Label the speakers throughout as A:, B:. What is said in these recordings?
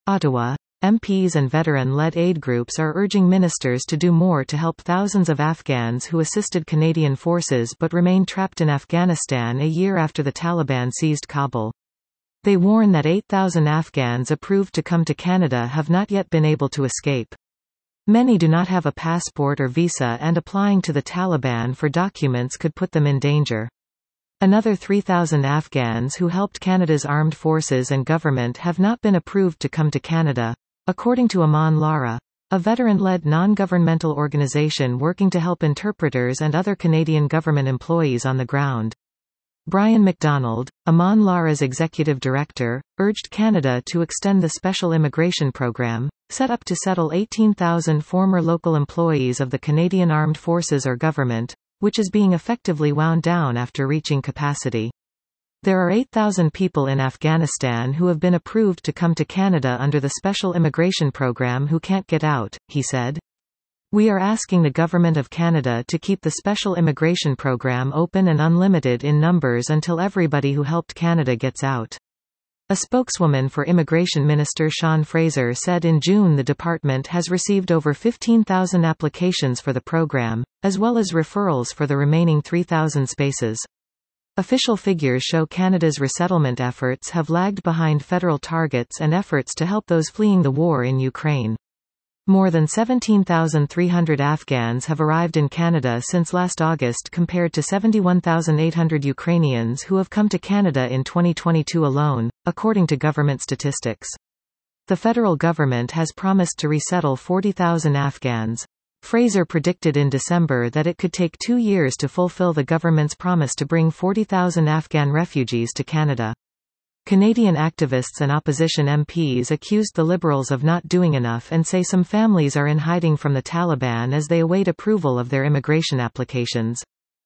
A: Ottawa. MPs and veteran-led aid groups are urging ministers to do more to help thousands of Afghans who assisted Canadian forces but remain trapped in Afghanistan a year after the Taliban seized Kabul. They warn that 8,000 Afghans approved to come to Canada have not yet been able to escape. Many do not have a passport or visa, and applying to the Taliban for documents could put them in danger. Another 3,000 Afghans who helped Canada's armed forces and government have not been approved to come to Canada, according to Aman Lara, a veteran-led non-governmental organization working to help interpreters and other Canadian government employees on the ground. Brian McDonald, Aman Lara's executive director, urged Canada to extend the special immigration program, set up to settle 18,000 former local employees of the Canadian Armed Forces or government, which is being effectively wound down after reaching capacity. There are 8,000 people in Afghanistan who have been approved to come to Canada under the special immigration program who can't get out, he said. We are asking the Government of Canada to keep the special immigration program open and unlimited in numbers until everybody who helped Canada gets out. A spokeswoman for Immigration Minister Sean Fraser said in June the department has received over 15,000 applications for the program, as well as referrals for the remaining 3,000 spaces. Official figures show Canada's resettlement efforts have lagged behind federal targets and efforts to help those fleeing the war in Ukraine. More than 17,300 Afghans have arrived in Canada since last August compared to 71,800 Ukrainians who have come to Canada in 2022 alone, according to government statistics. The federal government has promised to resettle 40,000 Afghans. Fraser predicted in December that it could take 2 years to fulfill the government's promise to bring 40,000 Afghan refugees to Canada. Canadian activists and opposition MPs accused the Liberals of not doing enough and say some families are in hiding from the Taliban as they await approval of their immigration applications.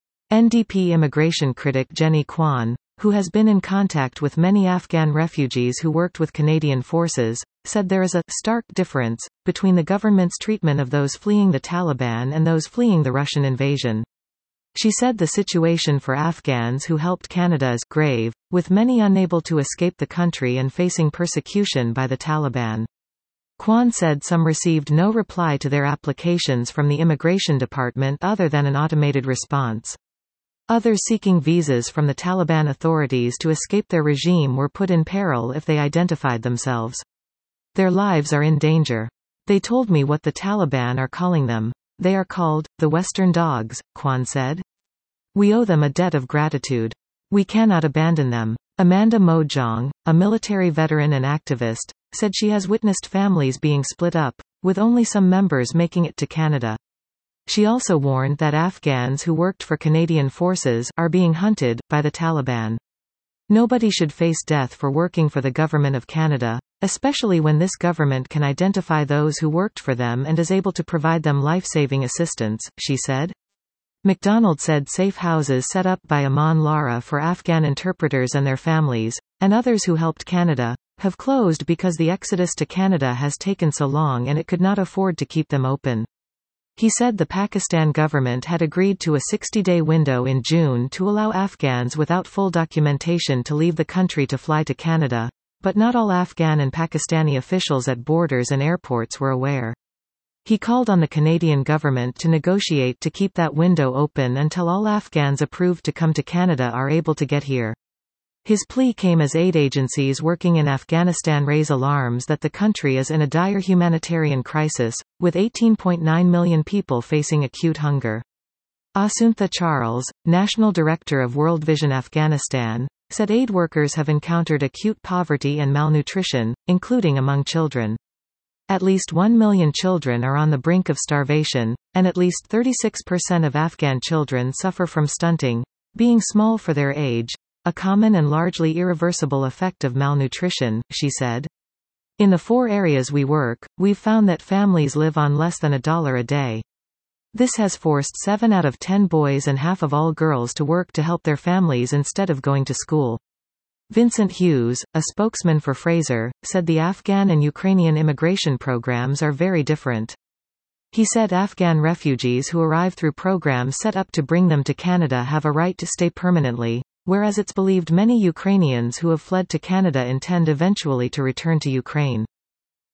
A: NDP immigration critic Jenny Kwan, who has been in contact with many Afghan refugees who worked with Canadian forces, said there is a stark difference between the government's treatment of those fleeing the Taliban and those fleeing the Russian invasion. She said the situation for Afghans who helped Canada is grave, with many unable to escape the country and facing persecution by the Taliban. Kwan said some received no reply to their applications from the Immigration Department other than an automated response. Others seeking visas from the Taliban authorities to escape their regime were put in peril if they identified themselves. Their lives are in danger. They told me what the Taliban are calling them. They are called the Western Dogs, Kwan said. We owe them a debt of gratitude. We cannot abandon them. Amanda Mojong, a military veteran and activist, said she has witnessed families being split up, with only some members making it to Canada. She also warned that Afghans who worked for Canadian forces are being hunted by the Taliban. Nobody should face death for working for the Government of Canada, especially when this government can identify those who worked for them and is able to provide them life-saving assistance, she said. McDonald said safe houses set up by Aman Lara for Afghan interpreters and their families, and others who helped Canada, have closed because the exodus to Canada has taken so long and it could not afford to keep them open. He said the Pakistan government had agreed to a 60-day window in June to allow Afghans without full documentation to leave the country to fly to Canada, but not all Afghan and Pakistani officials at borders and airports were aware. He called on the Canadian government to negotiate to keep that window open until all Afghans approved to come to Canada are able to get here. His plea came as aid agencies working in Afghanistan raise alarms that the country is in a dire humanitarian crisis, with 18.9 million people facing acute hunger. Asuntha Charles, National Director of World Vision Afghanistan, said aid workers have encountered acute poverty and malnutrition, including among children. At least 1 million children are on the brink of starvation, and at least 36% of Afghan children suffer from stunting, being small for their age, a common and largely irreversible effect of malnutrition, she said. In the 4 areas we work, we've found that families live on less than $1 a day. This has forced 7 out of 10 boys and half of all girls to work to help their families instead of going to school. Vincent Hughes, a spokesman for Fraser, said the Afghan and Ukrainian immigration programs are very different. He said Afghan refugees who arrive through programs set up to bring them to Canada have a right to stay permanently, whereas it's believed many Ukrainians who have fled to Canada intend eventually to return to Ukraine.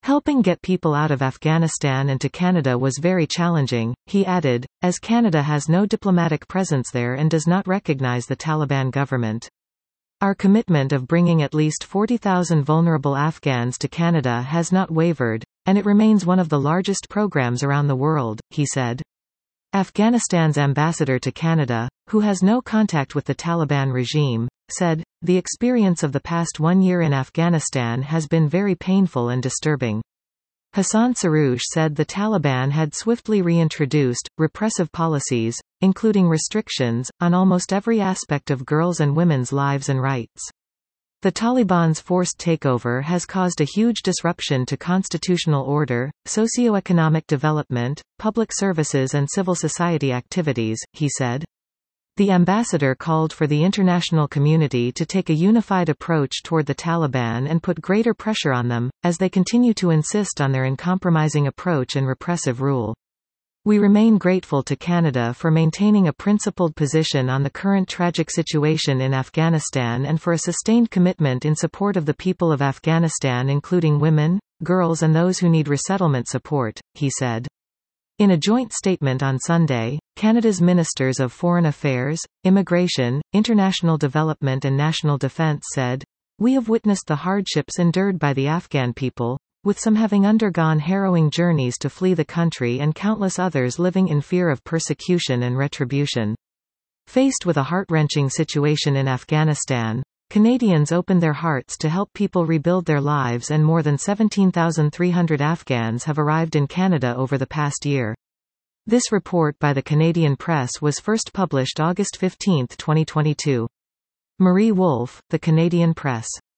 A: Helping get people out of Afghanistan and to Canada was very challenging, he added, as Canada has no diplomatic presence there and does not recognize the Taliban government. Our commitment of bringing at least 40,000 vulnerable Afghans to Canada has not wavered, and it remains one of the largest programs around the world, he said. Afghanistan's ambassador to Canada, who has no contact with the Taliban regime, said, "The experience of the past 1 year in Afghanistan has been very painful and disturbing." Hassan Saroush said the Taliban had swiftly reintroduced repressive policies, including restrictions on almost every aspect of girls' and women's lives and rights. The Taliban's forced takeover has caused a huge disruption to constitutional order, socio-economic development, public services and civil society activities, he said. The ambassador called for the international community to take a unified approach toward the Taliban and put greater pressure on them, as they continue to insist on their uncompromising approach and repressive rule. We remain grateful to Canada for maintaining a principled position on the current tragic situation in Afghanistan and for a sustained commitment in support of the people of Afghanistan, including women, girls and those who need resettlement support, he said. In a joint statement on Sunday, Canada's Ministers of Foreign Affairs, Immigration, International Development and National Defence said, "We have witnessed the hardships endured by the Afghan people, with some having undergone harrowing journeys to flee the country and countless others living in fear of persecution and retribution. Faced with a heart-wrenching situation in Afghanistan, Canadians opened their hearts to help people rebuild their lives, and more than 17,300 Afghans have arrived in Canada over the past year." This report by the Canadian Press was first published August 15, 2022. Marie Wolfe, The Canadian Press.